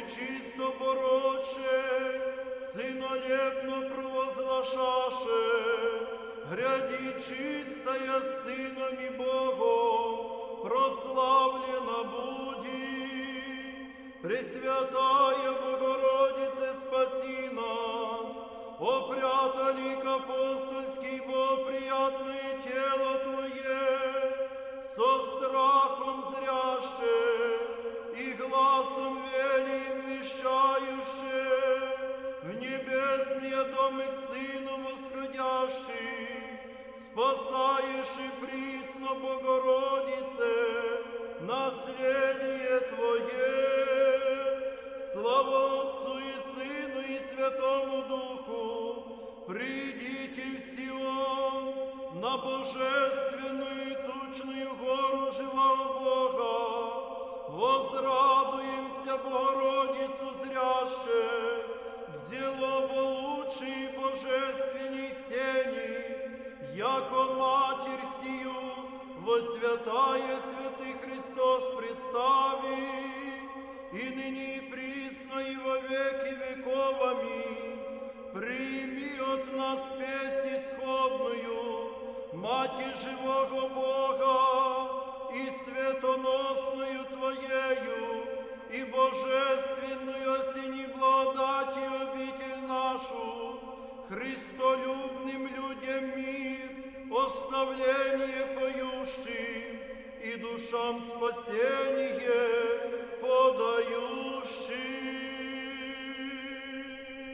пречисто пороче, сынолепно провозглашаше, гряди чистая Сыном и Богом, прославлена буди. Пресвятая Богородице, спаси нас, опрятали к апостольский во приятное тело Твое, со страхом зряще и гласом велим вещающе, в небесные домы к Сыну восходящий, спасаешь и присно, Богородице, наследие Твое. Слава Отцу и Сыну и Святому Духу, придите в Сион, на божественную и тучную гору живого Бога, возрадуемся Богородицу зряще, взяло бы лучшей божественней сени, яко Матерь сию во святая святых Христос представи, и ныне и присно и во веки веков. Аминь. Прими от нас песнь исходную, Мати живого Бога, и светоносную Твоею, и божественную осени благодати обитель нашу, христолюбным людям мир, оставление поющим, и душам спасение подаю.